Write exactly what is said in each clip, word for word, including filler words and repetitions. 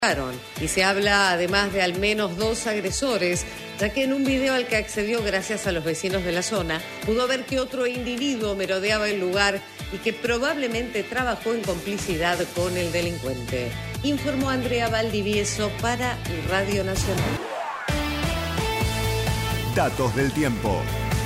Y se habla además de al menos dos agresores, ya que en un video al que accedió gracias a los vecinos de la zona, pudo ver que otro individuo merodeaba el lugar y que probablemente trabajó en complicidad con el delincuente. Informó Andrea Valdivieso para Radio Nacional. Datos del tiempo.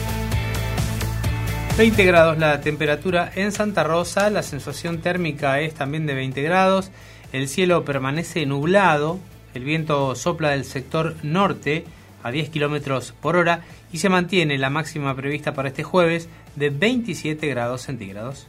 veinte grados la temperatura en Santa Rosa, la sensación térmica es también de veinte grados. El cielo permanece nublado, el viento sopla del sector norte a diez kilómetros por hora y se mantiene la máxima prevista para este jueves de veintisiete grados centígrados.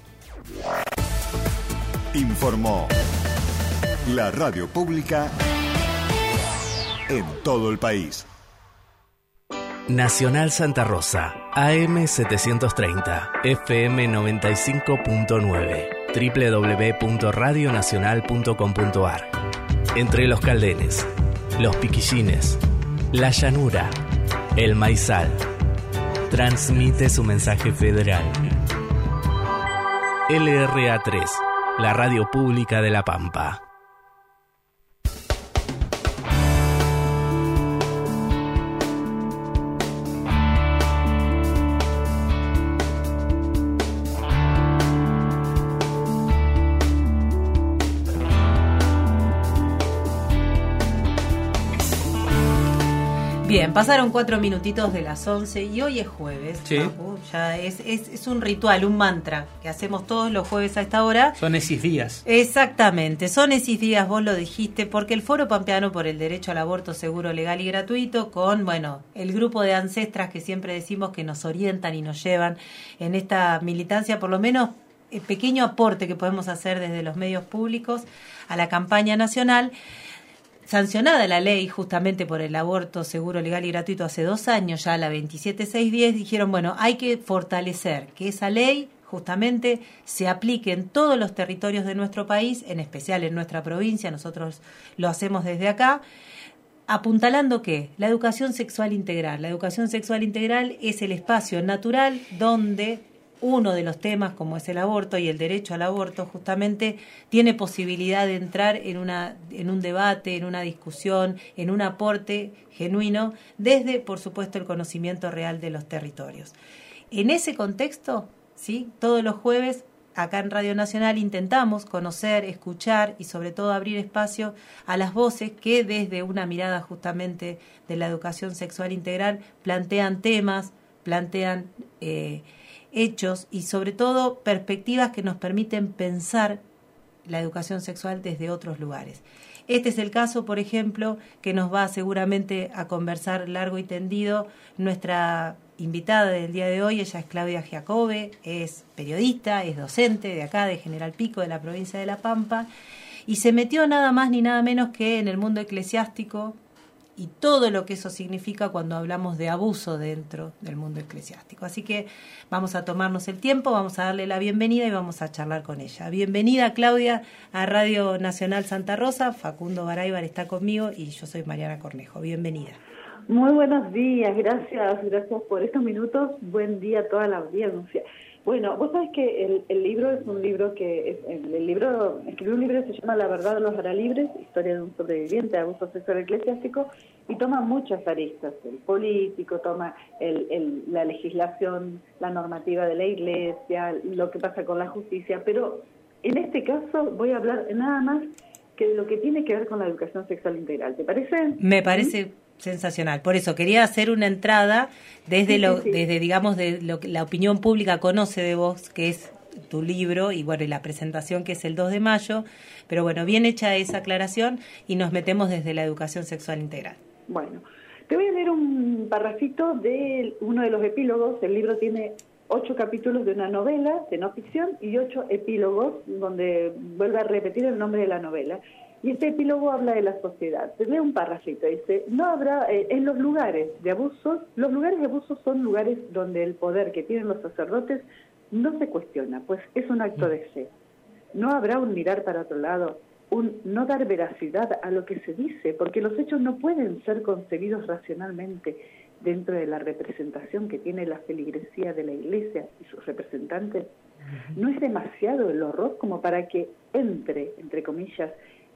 Informó la radio pública en todo el país. Nacional Santa Rosa, A M setecientos treinta, F M noventa y cinco punto nueve. doble u doble u doble u punto radio nacional punto com punto a r. Entre los Caldenes, los Piquillines, la Llanura, el Maizal. Transmite su mensaje federal. L R A tres, la radio pública de La Pampa. Bien, pasaron cuatro minutitos de las once y hoy es jueves. Sí. Papu, ya es, es, es un ritual, un mantra que hacemos todos los jueves a esta hora. Son esos días. Exactamente, son esos días, vos lo dijiste, porque el Foro Pampeano por el Derecho al Aborto Seguro, Legal y Gratuito, con, bueno, el grupo de ancestras que siempre decimos que nos orientan y nos llevan en esta militancia, por lo menos el pequeño aporte que podemos hacer desde los medios públicos a la campaña nacional. Sancionada la ley justamente por el aborto seguro, legal y gratuito hace dos años, ya la veintisiete mil seiscientos diez, dijeron, bueno, hay que fortalecer que esa ley justamente se aplique en todos los territorios de nuestro país, en especial en nuestra provincia, nosotros lo hacemos desde acá, apuntalando que la educación sexual integral. La educación sexual integral es el espacio natural donde uno de los temas, como es el aborto y el derecho al aborto, justamente tiene posibilidad de entrar en una en un debate, en una discusión, en un aporte genuino, desde, por supuesto, el conocimiento real de los territorios. En ese contexto, ¿sí?, todos los jueves, acá en Radio Nacional, intentamos conocer, escuchar y, sobre todo, abrir espacio a las voces que, desde una mirada justamente de la educación sexual integral, plantean temas, plantean Eh, hechos y sobre todo perspectivas que nos permiten pensar la educación sexual desde otros lugares. Este es el caso, por ejemplo, que nos va seguramente a conversar largo y tendido nuestra invitada del día de hoy. Ella es Claudia Giacobbe, es periodista, es docente de acá, de General Pico, de la provincia de La Pampa, y se metió nada más ni nada menos que en el mundo eclesiástico y todo lo que eso significa cuando hablamos de abuso dentro del mundo eclesiástico. Así que vamos a tomarnos el tiempo, vamos a darle la bienvenida y vamos a charlar con ella. Bienvenida, Claudia, a Radio Nacional Santa Rosa. Facundo Baraybar está conmigo y yo soy Mariana Cornejo. Bienvenida. Muy buenos días, gracias, gracias por estos minutos. Buen día a toda la audiencia. Bueno, vos sabés que el, el libro es un libro que, es, el libro, escribí un libro que se llama La verdad los hará libres, historia de un sobreviviente de abuso sexual eclesiástico, y toma muchas aristas, el político, toma el, el, la legislación, la normativa de la iglesia, lo que pasa con la justicia, pero en este caso voy a hablar nada más que de lo que tiene que ver con la educación sexual integral, ¿te parece? Me parece... ¿Sí? Sensacional. Por eso quería hacer una entrada desde sí, lo, sí, sí. desde digamos de lo que la opinión pública conoce de vos, que es tu libro y bueno y la presentación que es el dos de mayo. Pero bueno, bien hecha esa aclaración y nos metemos desde la educación sexual integral. Bueno, te voy a leer un parrafito de uno de los epílogos. El libro tiene ocho capítulos de una novela de no ficción y ocho epílogos donde vuelve a repetir el nombre de la novela. Y este epílogo habla de la sociedad. Te leo un parrafito, dice, no habrá, eh, en los lugares de abusos, los lugares de abusos son lugares donde el poder que tienen los sacerdotes no se cuestiona, pues es un acto de fe. No habrá un mirar para otro lado, un no dar veracidad a lo que se dice, porque los hechos no pueden ser concebidos racionalmente dentro de la representación que tiene la feligresía de la Iglesia y sus representantes. No es demasiado el horror como para que entre, entre comillas,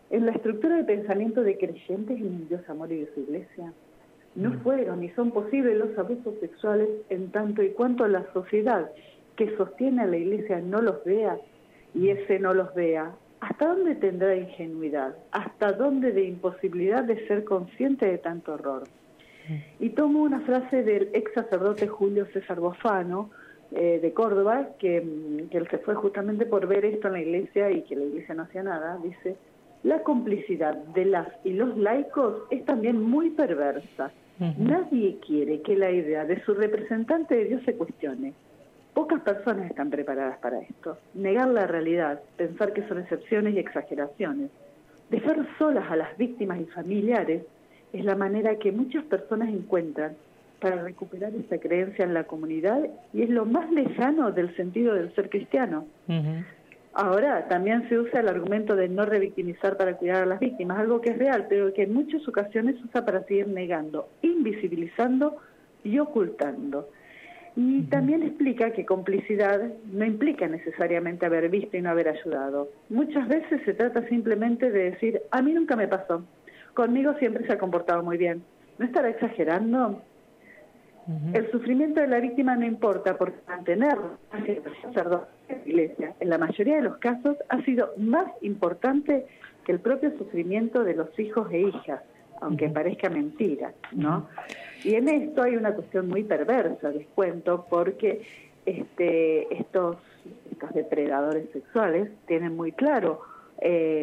En la estructura de pensamiento de creyentes en el Dios amor y de su iglesia, no fueron ni son posibles los abusos sexuales en tanto y cuanto la sociedad que sostiene a la iglesia no los vea, y ese no los vea, ¿hasta dónde tendrá ingenuidad? ¿Hasta dónde de imposibilidad de ser consciente de tanto horror? Y tomo una frase del ex sacerdote Julio César Bofano, eh, de Córdoba, que, que él se fue justamente por ver esto en la iglesia y que la iglesia no hacía nada. Dice: la complicidad de las y los laicos es también muy perversa. Uh-huh. Nadie quiere que la idea de su representante de Dios se cuestione. Pocas personas están preparadas para esto. Negar la realidad, pensar que son excepciones y exageraciones, dejar solas a las víctimas y familiares, es la manera que muchas personas encuentran para recuperar esa creencia en la comunidad, y es lo más lejano del sentido del ser cristiano. Uh-huh. Ahora, también se usa el argumento de no revictimizar para cuidar a las víctimas, algo que es real, pero que en muchas ocasiones se usa para seguir negando, invisibilizando y ocultando. Y uh-huh. también explica que complicidad no implica necesariamente haber visto y no haber ayudado. Muchas veces se trata simplemente de decir: a mí nunca me pasó, conmigo siempre se ha comportado muy bien. ¿No estará exagerando? Uh-huh. El sufrimiento de la víctima no importa, porque mantenerlo hacia el sacerdote de la iglesia, en la mayoría de los casos, ha sido más importante que el propio sufrimiento de los hijos e hijas, aunque uh-huh. parezca mentira, ¿no? Uh-huh. Y en esto hay una cuestión muy perversa, les cuento, porque este, estos, estos depredadores sexuales tienen muy claro eh,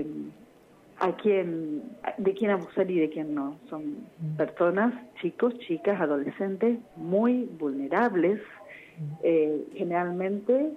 a quién, de quién abusar y de quién no. Son personas, chicos, chicas, adolescentes muy vulnerables, eh, generalmente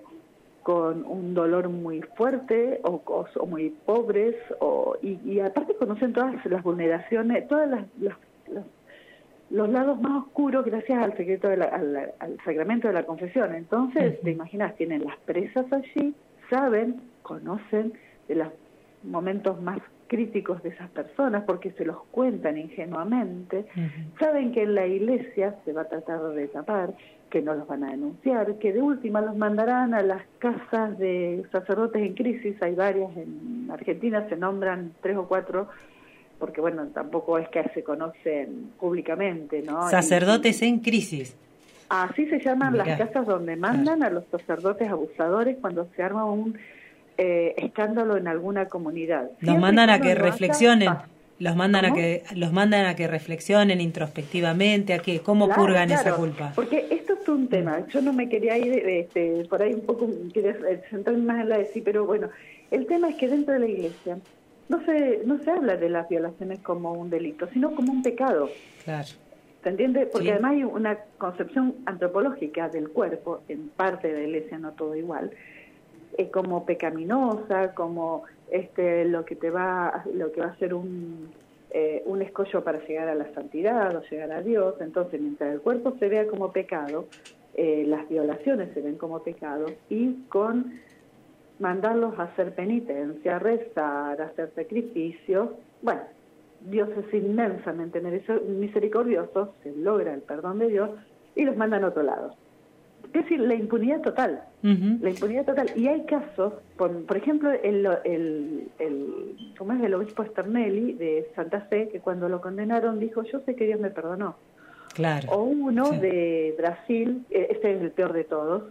con un dolor muy fuerte o, o, o muy pobres, o, y, y aparte conocen todas las vulneraciones, todas las, las, las los lados más oscuros gracias al secreto de la, al, al sacramento de la confesión. Entonces, uh-huh. te imaginas, tienen las presas allí, saben, conocen de los momentos más críticos de esas personas porque se los cuentan ingenuamente, uh-huh. saben que en la iglesia se va a tratar de tapar, que no los van a denunciar, que de última los mandarán a las casas de sacerdotes en crisis. Hay varias en Argentina, se nombran tres o cuatro, porque bueno, tampoco es que se conocen públicamente, ¿no? Sacerdotes y, en crisis. Así se llaman Mirá. Las casas donde mandan claro. a los sacerdotes abusadores cuando se arma un eh, escándalo en alguna comunidad. Los Siempre mandan a que reflexionen, haga, los mandan ¿cómo? a que los mandan a que reflexionen introspectivamente, a que cómo claro, purgan claro, esa culpa. Porque esto es un tema. Yo no me quería ir este, por ahí un poco, quería centrarme más en la de sí, pero bueno, el tema es que dentro de la iglesia No se, no se habla de las violaciones como un delito, sino como un pecado. Claro. ¿Se entiende? Porque sí. además hay una concepción antropológica del cuerpo, en parte de la iglesia, no todo igual, eh, como pecaminosa, como este lo que te va, lo que va a ser un, eh, un escollo para llegar a la santidad o llegar a Dios. Entonces, mientras el cuerpo se vea como pecado, eh, las violaciones se ven como pecado, y con mandarlos a hacer penitencia, a rezar, a hacer sacrificios. Bueno, Dios es inmensamente misericordioso, se logra el perdón de Dios y los mandan a otro lado. Es decir, la impunidad total, uh-huh. la impunidad total. Y hay casos, por, por ejemplo, el, el, el, ¿cómo es? el obispo Sternelli de Santa Fe, que cuando lo condenaron dijo: yo sé que Dios me perdonó. Claro. O uno sí. de Brasil, este es el peor de todos,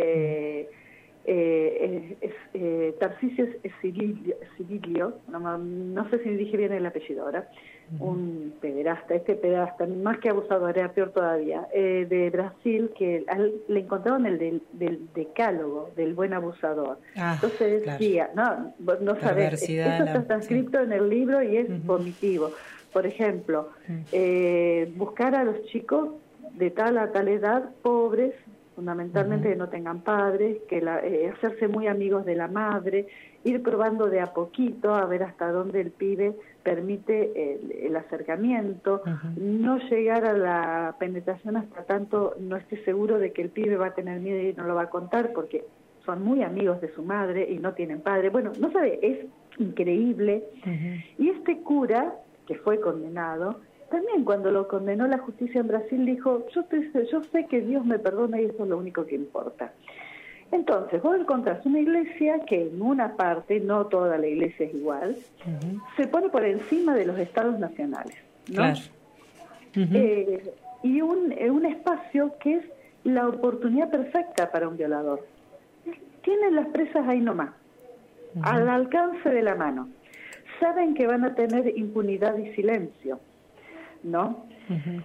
eh, uh-huh. Eh, es, eh, Tarcisio Cirilio, no, no sé si dije bien el apellido ahora, uh-huh. un pederasta, este pederasta, más que abusador, era peor todavía, eh, de Brasil, que al, le encontraron el del, del decálogo del buen abusador. Ah, Entonces decía, claro. no, no sabes, esto está transcrito sí. en el libro y es uh-huh. vomitivo. Por ejemplo, uh-huh. eh, buscar a los chicos de tal a tal edad, pobres, fundamentalmente uh-huh. que no tengan padres, que la, eh, hacerse muy amigos de la madre, ir probando de a poquito a ver hasta dónde el pibe permite el, el acercamiento, uh-huh. no llegar a la penetración hasta tanto no esté seguro de que el pibe va a tener miedo y no lo va a contar, porque son muy amigos de su madre y no tienen padre. Bueno, no sabe, es increíble. Uh-huh. Y este cura, que fue condenado, también cuando lo condenó la justicia en Brasil dijo: yo, te, yo sé que Dios me perdona y eso es lo único que importa. Entonces, vos encontrás una iglesia que en una parte, no toda la iglesia es igual, uh-huh. se pone por encima de los estados nacionales, ¿no? Claro. Uh-huh. Eh, y un, un espacio que es la oportunidad perfecta para un violador. Tienen las presas ahí nomás, uh-huh. al alcance de la mano. Saben que van a tener impunidad y silencio, ¿no? Uh-huh.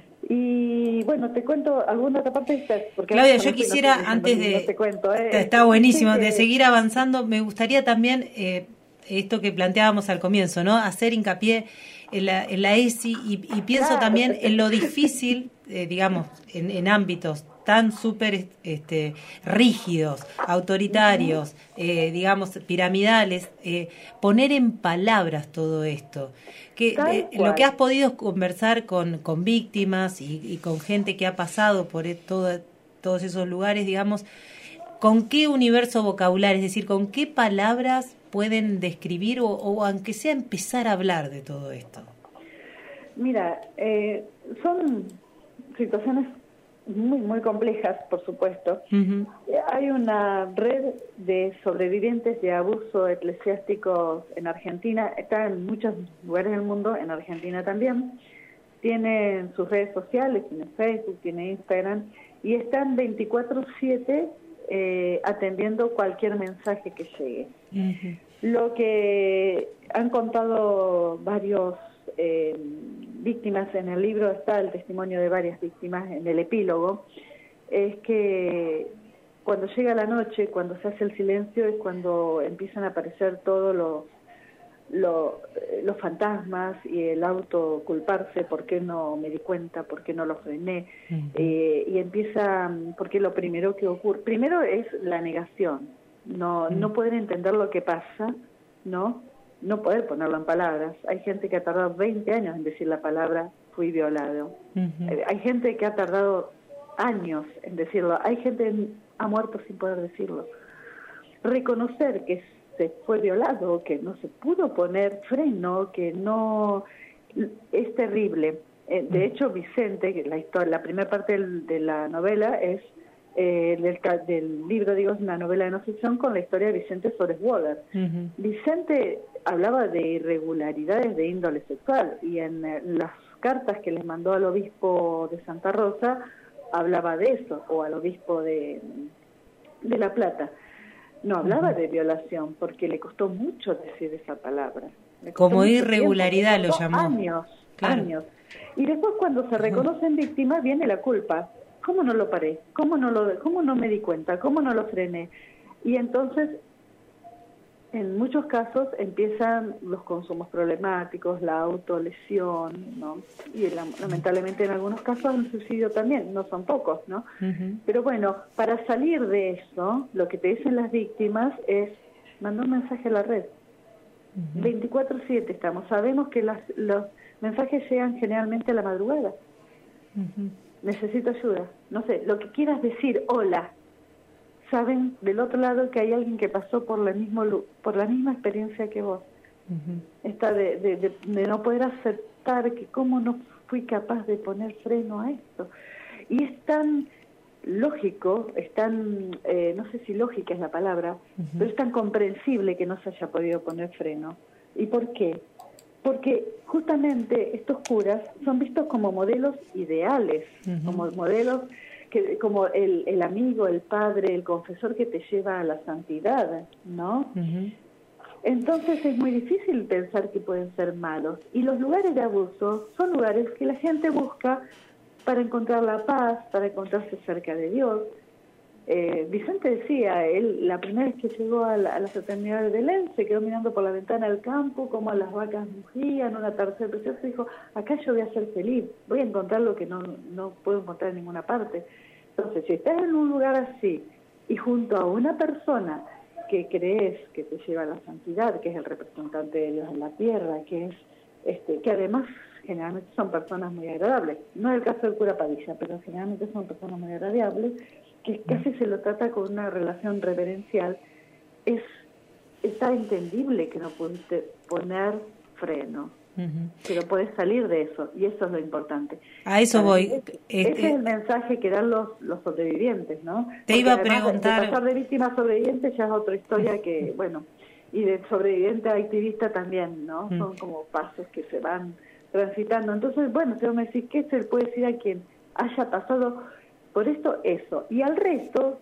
Y bueno, te cuento alguna otra parte. Porque Claudia, yo quisiera, no, antes de... No te cuento, ¿eh? Está buenísimo, sí, de que... seguir avanzando, me gustaría también, eh, esto que planteábamos al comienzo, ¿no? Hacer hincapié en la, en la E S I y, y pienso claro, también en lo difícil, eh, digamos, en, en ámbitos tan súper este, rígidos, autoritarios, eh, digamos, piramidales, eh, poner en palabras todo esto. Que eh, lo que has podido conversar con, con víctimas y, y con gente que ha pasado por todo, todos esos lugares, digamos, ¿con qué universo vocabulario, es decir, con qué palabras pueden describir o, o aunque sea empezar a hablar de todo esto? Mira, eh, son situaciones muy, muy complejas, por supuesto. Uh-huh. Hay una red de sobrevivientes de abuso eclesiástico en Argentina, está en muchos lugares del mundo, en Argentina también. Tienen sus redes sociales, tiene Facebook, tiene Instagram, y están veinticuatro siete eh, atendiendo cualquier mensaje que llegue. Uh-huh. Lo que han contado varios eh, víctimas en el libro, está el testimonio de varias víctimas en el epílogo, es que cuando llega la noche, cuando se hace el silencio, es cuando empiezan a aparecer todos los lo, los fantasmas y el autoculparse, ¿por qué no me di cuenta? ¿Por qué no lo frené? Uh-huh. eh, y empieza, porque lo primero que ocurre, primero es la negación, no, uh-huh. no poder entender lo que pasa, ¿no? No poder ponerlo en palabras. Hay gente que ha tardado veinte años en decir la palabra fui violado. Uh-huh. Eh, hay gente que ha tardado años en decirlo. Hay gente que ha muerto sin poder decirlo. Reconocer que se fue violado, que no se pudo poner freno, que no... es terrible. Eh, de uh-huh. hecho, Vicente, que la historia, la primera parte del, de la novela es Eh, del, del libro, digo, es una novela de no ficción con la historia de Vicente Soreswaller. Uh-huh. Vicente hablaba de irregularidades de índole sexual y en eh, las cartas que les mandó al obispo de Santa Rosa hablaba de eso, o al obispo de, de La Plata. No hablaba uh-huh. de violación porque le costó mucho decir esa palabra. Como irregularidad tiempo, lo llamó. Años, claro. años. Y después cuando se reconocen uh-huh. víctimas viene la culpa. ¿Cómo no lo paré? ¿Cómo no lo, cómo no me di cuenta? ¿Cómo no lo frené? Y entonces, en muchos casos, empiezan los consumos problemáticos, la autolesión, ¿no? Y la, lamentablemente en algunos casos el suicidio también, no son pocos, ¿no? Uh-huh. Pero bueno, para salir de eso, lo que te dicen las víctimas es, manda un mensaje a la red. Uh-huh. veinticuatro siete estamos, sabemos que las, los mensajes llegan generalmente a la madrugada. Uh-huh. Necesito ayuda, no sé, lo que quieras decir, hola, saben del otro lado que hay alguien que pasó por la mismo por la misma experiencia que vos. Uh-huh. Esta de, de, de, de no poder aceptar que cómo no fui capaz de poner freno a esto. Y es tan lógico, es tan, eh, no sé si lógica es la palabra, uh-huh. pero es tan comprensible que no se haya podido poner freno. ¿Y por qué? Porque justamente estos curas son vistos como modelos ideales, uh-huh. como modelos, que como el, el amigo, el padre, el confesor que te lleva a la santidad, ¿no? Uh-huh. Entonces es muy difícil pensar que pueden ser malos. Y los lugares de abuso son lugares que la gente busca para encontrar la paz, para encontrarse cerca de Dios. Eh, Vicente decía, él la primera vez que llegó a la, a la fraternidad de Belén, se quedó mirando por la ventana del campo, como las vacas mugían, una atardecer precioso, y dijo, acá yo voy a ser feliz, voy a encontrar lo que no, no puedo encontrar en ninguna parte. Entonces, si estás en un lugar así, y junto a una persona que crees que te lleva a la santidad, que es el representante de Dios en la tierra, que es este, que además generalmente son personas muy agradables, no es el caso del cura Padilla, pero generalmente son personas muy agradables, que casi se lo trata con una relación reverencial, es está entendible que no pudiste poner freno. Uh-huh. Pero podés salir de eso, y eso es lo importante. A eso voy. Ese, este... ese es el mensaje que dan los, los sobrevivientes, ¿no? Te Porque iba a preguntar... De pasar de víctima a sobreviviente ya es otra historia que, bueno, y de sobreviviente a activista también, ¿no? Uh-huh. Son como pasos que se van transitando. Entonces, bueno, si vos me decís, ¿qué se le puede decir a quien haya pasado por esto? Eso. Y al resto,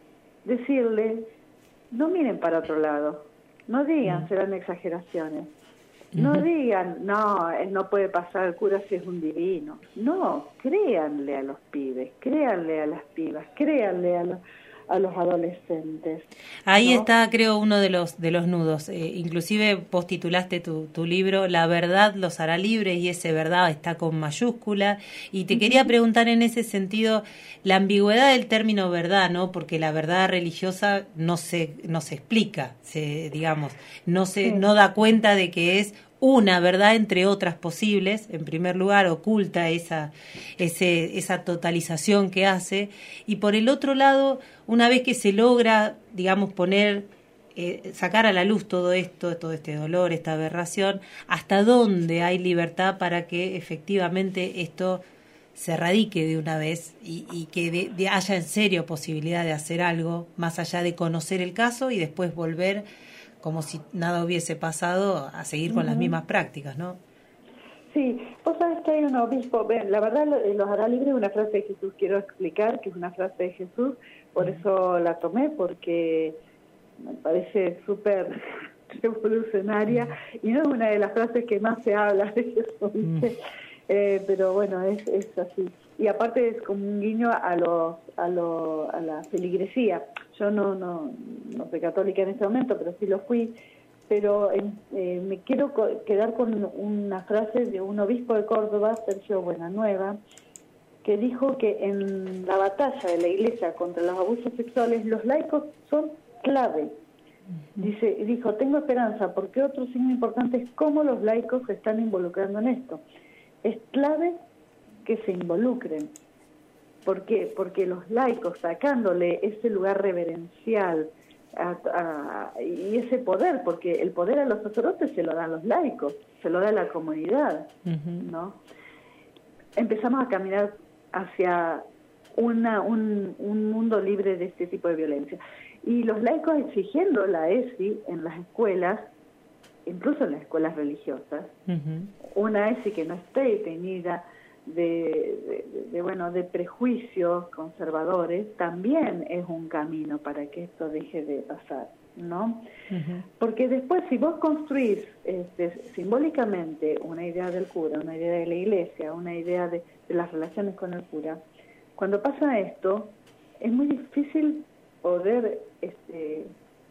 decirle, no miren para otro lado, no digan, uh-huh. serán exageraciones. No uh-huh. digan, no, no puede pasar el cura si es un divino. No, créanle a los pibes, créanle a las pibas, créanle a los, a los adolescentes. Ahí ¿no? está, creo, uno de los de los nudos. Eh, inclusive vos titulaste tu, tu libro, La verdad los hará libres, y ese verdad está con mayúscula. Y te uh-huh. quería preguntar en ese sentido, la ambigüedad del término verdad, ¿no? Porque la verdad religiosa no se, no se explica, se, digamos, no se, sí. no da cuenta de que es una verdad entre otras posibles. En primer lugar, oculta esa, ese, esa totalización que hace, y por el otro lado, una vez que se logra, digamos, poner, eh, sacar a la luz todo esto, todo este dolor, esta aberración, hasta dónde hay libertad para que efectivamente esto se erradique de una vez y, y que de, de haya en serio posibilidad de hacer algo, más allá de conocer el caso y después volver como si nada hubiese pasado, a seguir con uh-huh. las mismas prácticas, ¿no? Sí, vos sabés que hay un obispo, la verdad los hará libres es una frase de Jesús, quiero explicar que es una frase de Jesús, por uh-huh. eso la tomé, porque me parece súper revolucionaria, uh-huh. y no es una de las frases que más se habla de Jesús, uh-huh. eh, pero bueno, es, es así. Y aparte es como un guiño a los a, lo, a la feligresía. Yo no, no no soy católica en este momento, pero sí lo fui. Pero eh, me quiero co- quedar con una frase de un obispo de Córdoba, Sergio Buenanueva, que dijo que en la batalla de la Iglesia contra los abusos sexuales, los laicos son clave. Dice, dijo, tengo esperanza, porque otro signo importante es cómo los laicos se están involucrando en esto. Es clave que se involucren. ¿Por qué? Porque los laicos, sacándole ese lugar reverencial a, a, y ese poder, porque el poder a los sacerdotes se lo dan los laicos, se lo da la comunidad, uh-huh. ¿no? Empezamos a caminar hacia una, un, un mundo libre de este tipo de violencia. Y los laicos exigiendo la E S I en las escuelas, incluso en las escuelas religiosas, uh-huh. una E S I que no esté teñida de, de, de, de, bueno, de prejuicios conservadores, también es un camino para que esto deje de pasar, ¿no? Uh-huh. Porque después, si vos construís este, simbólicamente una idea del cura, una idea de la iglesia, una idea de, de las relaciones con el cura, cuando pasa esto, es muy difícil poder este,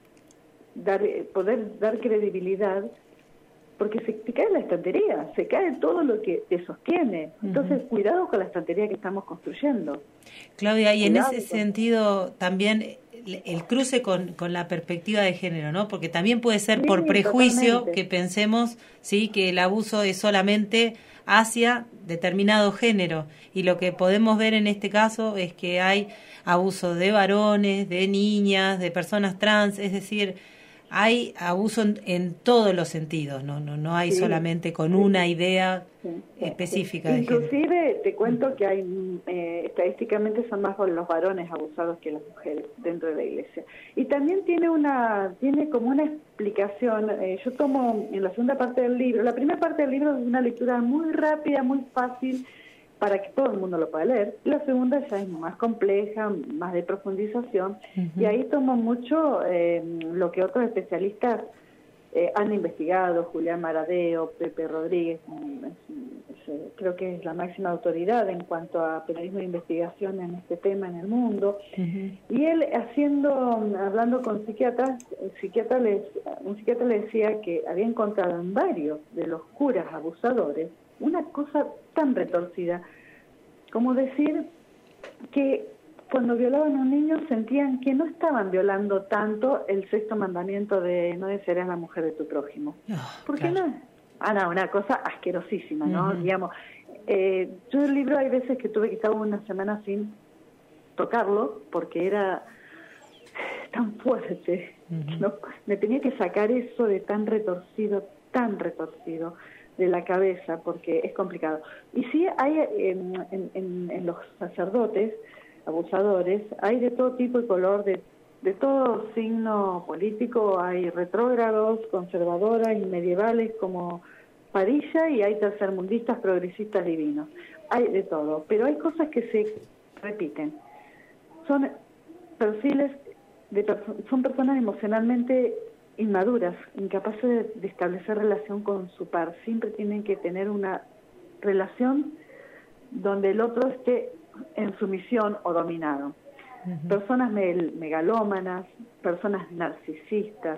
dar poder dar credibilidad, porque se te cae la estantería, se cae todo lo que te sostiene. Entonces, uh-huh. cuidado con la estantería que estamos construyendo. Claudia, y cuidado en ese con... sentido también el cruce con, con la perspectiva de género, ¿no? Porque también puede ser sí, por prejuicio totalmente. Que pensemos, sí, que el abuso es solamente hacia determinado género, y lo que podemos ver en este caso es que hay abuso de varones, de niñas, de personas trans, es decir, hay abuso en, en todos los sentidos, no no no hay sí, solamente con sí, una idea sí, específica sí. de Inclusive, género. Te cuento que hay eh, estadísticamente son más los varones abusados que las mujeres dentro de la iglesia. Y también tiene una tiene como una explicación, eh, yo tomo en la segunda parte del libro, la primera parte del libro es una lectura muy rápida, muy fácil, para que todo el mundo lo pueda leer. La segunda ya es más compleja, más de profundización, uh-huh. y ahí tomo mucho eh, lo que otros especialistas eh, han investigado, Julián Maradeo, Pepe Rodríguez, es, es, creo que es la máxima autoridad en cuanto a periodismo de investigación en este tema en el mundo, uh-huh. y él haciendo, hablando con psiquiatras, el psiquiatra les, un psiquiatra le decía que había encontrado en varios de los curas abusadores una cosa tan retorcida como decir que cuando violaban a un niño sentían que no estaban violando tanto el sexto mandamiento de no desearás la mujer de tu prójimo. Oh, ¿por qué claro. no? Ah, no, una cosa asquerosísima, ¿no? Uh-huh. Digamos, eh, yo el libro hay veces que tuve que estar una semana sin tocarlo porque era tan fuerte, uh-huh. ¿no? Me tenía que sacar eso de tan retorcido, tan retorcido. de la cabeza, porque es complicado. Y sí hay en, en, en los sacerdotes abusadores, hay de todo tipo y color, de, de todo signo político, hay retrógrados, conservadoras y medievales como Padilla, y hay tercermundistas, progresistas divinos. Hay de todo, pero hay cosas que se repiten. Son perfiles, de perso- son personas emocionalmente inmaduras, incapaces de, de establecer relación con su par. Siempre tienen que tener una relación donde el otro esté en sumisión o dominado. Uh-huh. Personas me- megalómanas, personas narcisistas,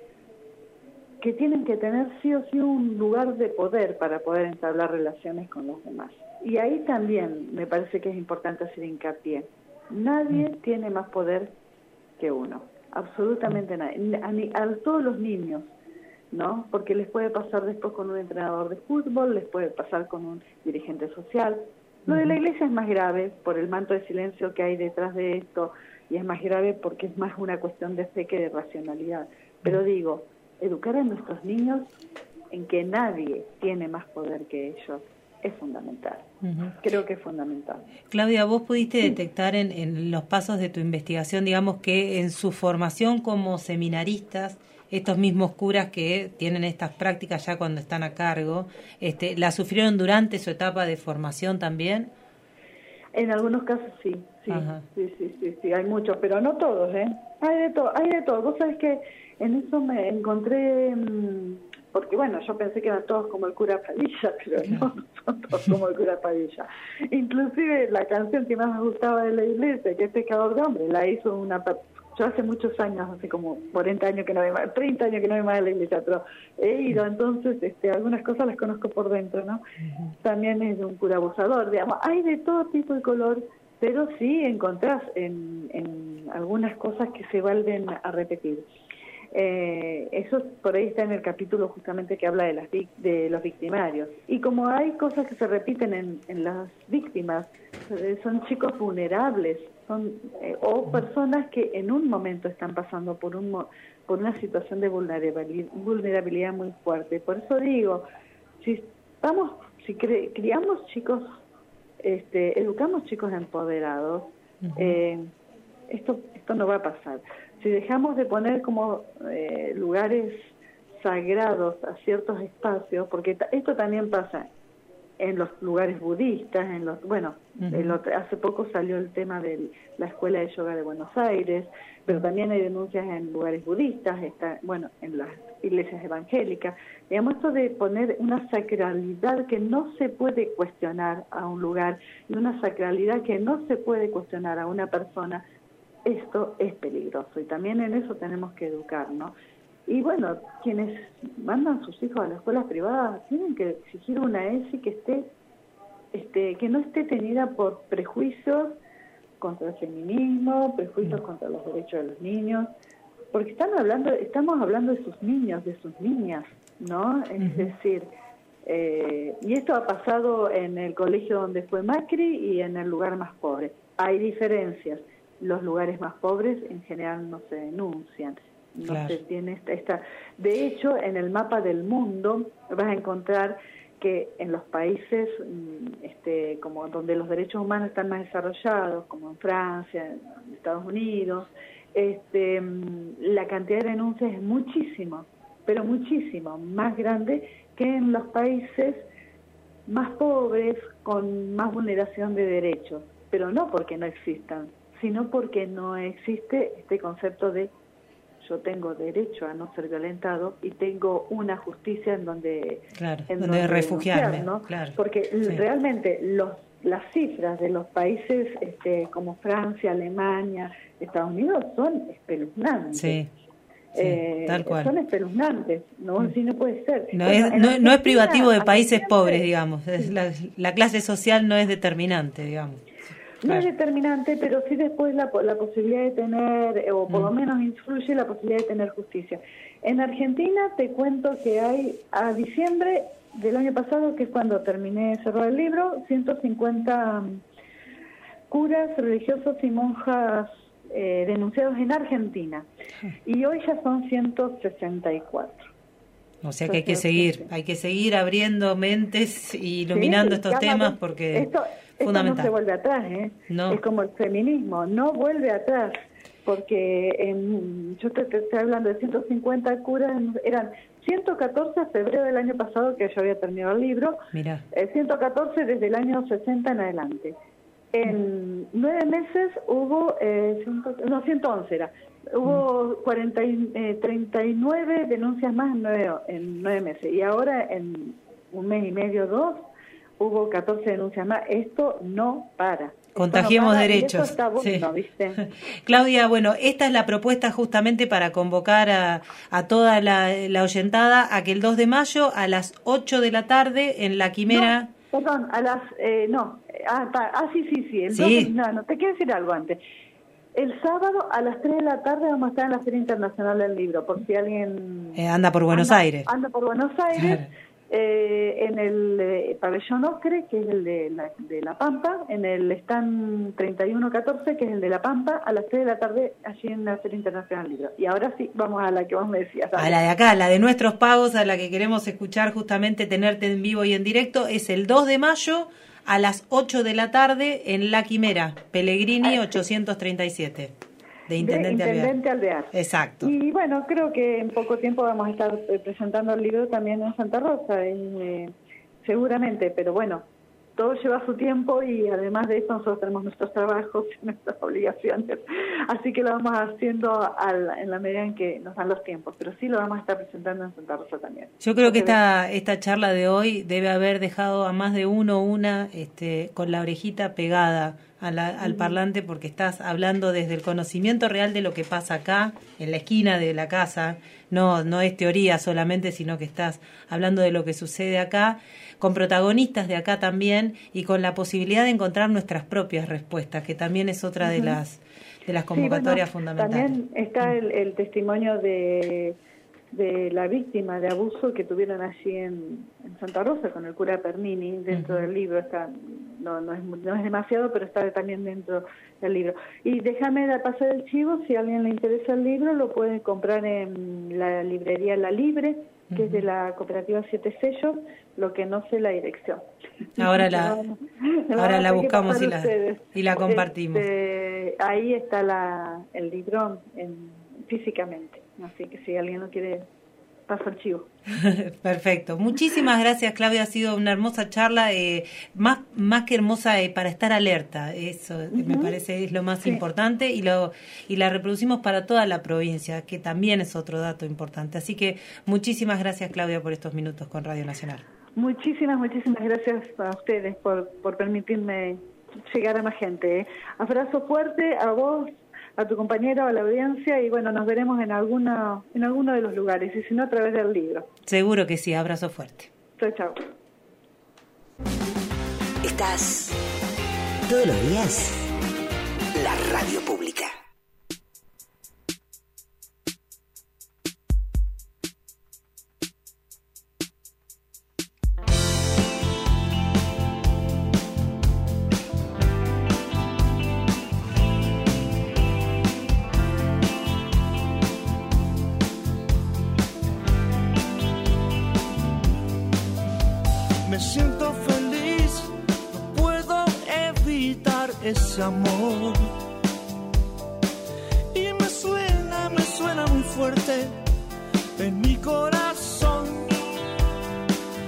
que tienen que tener sí o sí un lugar de poder para poder entablar relaciones con los demás. Y ahí también me parece que es importante hacer hincapié. Nadie uh-huh. tiene más poder que uno. Absolutamente nadie, a, ni, a todos los niños, ¿no? Porque les puede pasar después con un entrenador de fútbol, les puede pasar con un dirigente social. Lo de la iglesia es más grave por el manto de silencio que hay detrás de esto, y es más grave porque es más una cuestión de fe que de racionalidad. Pero digo, educar a nuestros niños en que nadie tiene más poder que ellos es fundamental. Uh-huh. Creo que es fundamental. Claudia, vos pudiste sí. detectar en, en los pasos de tu investigación, digamos, que en su formación como seminaristas, estos mismos curas que tienen estas prácticas ya cuando están a cargo, este, ¿la sufrieron durante su etapa de formación también? En algunos casos sí, sí, sí, sí, sí, sí, hay muchos, pero no todos, ¿eh? Hay de todo, hay de todo. Vos sabés que en eso me encontré... Mmm, porque bueno, yo pensé que eran todos como el cura Padilla, pero no, no son todos como el cura Padilla. Inclusive la canción que más me gustaba de la iglesia, que es Pecador de Hombre, la hizo una... Yo hace muchos años, hace como cuarenta años que no voy más, treinta años que no voy más a la iglesia, pero he ido, entonces este, algunas cosas las conozco por dentro, ¿no? Uh-huh. También es de un cura abusador, digamos, hay de todo tipo de color, pero sí encontrás en, en algunas cosas que se vuelven a repetir. Eh, eso por ahí está en el capítulo justamente que habla de las de los victimarios, y como hay cosas que se repiten en, en las víctimas, eh, son chicos vulnerables, son eh, o personas que en un momento están pasando por un por una situación de vulnerabilidad, vulnerabilidad muy fuerte. Por eso digo, si estamos si cre, criamos chicos, este, educamos chicos empoderados, uh-huh. eh, esto esto no va a pasar. Si dejamos de poner como eh, lugares sagrados a ciertos espacios, porque t- esto también pasa en los lugares budistas, en los bueno, uh-huh. el otro, hace poco salió el tema de la Escuela de Yoga de Buenos Aires, pero también hay denuncias en lugares budistas, está, bueno, en las iglesias evangélicas. Digamos, esto de poner una sacralidad que no se puede cuestionar a un lugar, y una sacralidad que no se puede cuestionar a una persona, esto es peligroso, y también en eso tenemos que educar, ¿no? Y bueno, quienes mandan a sus hijos a las escuelas privadas tienen que exigir una ESI que esté, este, que no esté tenida por prejuicios contra el feminismo, prejuicios mm. contra los derechos de los niños, porque están hablando, estamos hablando de sus niños, de sus niñas, ¿no? Es mm-hmm. decir, eh, y esto ha pasado en el colegio donde fue Macri y en el lugar más pobre. Hay diferencias. Los lugares más pobres en general no se denuncian, no claro. se tiene esta, esta... De hecho, en el mapa del mundo vas a encontrar que en los países este, como donde los derechos humanos están más desarrollados, como en Francia, en Estados Unidos, este, la cantidad de denuncias es muchísimo, pero muchísimo más grande que en los países más pobres con más vulneración de derechos, pero no porque no existan, sino porque no existe este concepto de yo tengo derecho a no ser violentado y tengo una justicia en donde, claro, en donde, donde refugiarme, ¿no? Claro, porque sí. realmente los las cifras de los países este, como Francia, Alemania, Estados Unidos son espeluznantes. Sí. Sí, eh, tal cual. Son espeluznantes, no, mm. sí no puede ser. No, bueno, es, no, no es privativo de países siempre, pobres, digamos. Es la, la clase social no es determinante, digamos. No claro. es determinante, pero sí después la, la posibilidad de tener, o por mm. lo menos influye la posibilidad de tener justicia. En Argentina te cuento que hay a diciembre del año pasado, que es cuando terminé de cerrar el libro, ciento cincuenta curas, religiosos y monjas eh, denunciados en Argentina. Y hoy ya son ciento sesenta y cuatro. O sea que hay que seguir, hay que seguir abriendo mentes y iluminando sí, estos temas porque esto, es fundamental. Esto no se vuelve atrás, ¿eh? No. Es como el feminismo, no vuelve atrás, porque en, yo te, te estoy hablando de ciento cincuenta curas, eran ciento catorce a febrero del año pasado que yo había terminado el libro, Mira. Eh, ciento catorce desde el año sesenta en adelante. En nueve meses hubo, eh, ciento, no, ciento once era, hubo cuarenta y, eh, treinta y nueve denuncias más en nueve, en nueve meses, y ahora en un mes y medio, dos, hubo catorce denuncias más. Esto no para. Contagiemos no para, derechos. Y eso está bueno, sí. ¿viste? Claudia, bueno, esta es la propuesta justamente para convocar a, a toda la, la oyentada a que el dos de mayo a las ocho de la tarde en la Quimera... No, perdón, a las... Eh, no, ah, ta, ah, sí, sí, sí. El sí. dos de, no, no, te quiero decir algo antes. El sábado a las tres de la tarde vamos a estar en la Feria Internacional del Libro, por si alguien... Eh, anda por Buenos anda, Aires. Anda por Buenos Aires. Eh, en el eh, pabellón Ocre, que es el de la, de La Pampa, en el stand treinta y uno catorce, que es el de La Pampa, a las tres de la tarde, allí en la Feria Internacional del Libro. Y ahora sí, vamos a la que vos me decías. ¿sabes? A la de acá, la de nuestros pagos, a la que queremos escuchar justamente, tenerte en vivo y en directo, es el dos de mayo a las ocho de la tarde en La Quimera, Pellegrini ochocientos treinta y siete. De Intendente, de Intendente Alvear. Alvear. Exacto. Y bueno, creo que en poco tiempo vamos a estar eh, presentando el libro también en Santa Rosa, eh, seguramente, pero bueno, todo lleva su tiempo y además de eso nosotros tenemos nuestros trabajos y nuestras obligaciones, así que lo vamos haciendo al, en la medida en que nos dan los tiempos, pero sí lo vamos a estar presentando en Santa Rosa también. Yo creo que esta, esta charla de hoy debe haber dejado a más de uno o una este, con la orejita pegada a la, al parlante, porque estás hablando desde el conocimiento real de lo que pasa acá, en la esquina de la casa. No, no es teoría solamente, sino que estás hablando de lo que sucede acá, con protagonistas de acá también, y con la posibilidad de encontrar nuestras propias respuestas, que también es otra de las de las convocatorias sí, bueno, fundamentales. También está el, el testimonio de, de la víctima de abuso que tuvieron allí en, en Santa Rosa con el cura Pernini, dentro uh-huh. del libro. Está, no, no, es, no es demasiado, pero está también dentro del libro. Y déjame pasar el chivo, si a alguien le interesa el libro, lo pueden comprar en la librería La Libre, que uh-huh. es de la cooperativa Siete Sellos, lo que no sé la dirección. Ahora la, ahora la buscamos y la, y la compartimos. Este, ahí está la, el libro en, físicamente, así que si alguien lo quiere, paso el chivo. Perfecto. Muchísimas gracias, Claudia. Ha sido una hermosa charla, eh, más más que hermosa eh, para estar alerta. Eso uh-huh. me parece es lo más sí. importante y lo y la reproducimos para toda la provincia, que también es otro dato importante. Así que muchísimas gracias, Claudia, por estos minutos con Radio Nacional. Muchísimas, muchísimas gracias a ustedes por, por permitirme llegar a más gente. ¿eh? Abrazo fuerte a vos, a tu compañero, a la audiencia, y bueno, nos veremos en alguna, en alguno de los lugares, y si no, a través del libro. Seguro que sí, abrazo fuerte. Chao, chao. Estás todos los días la radio pública. Me siento feliz, no puedo evitar ese amor. Y me suena, me suena muy fuerte en mi corazón.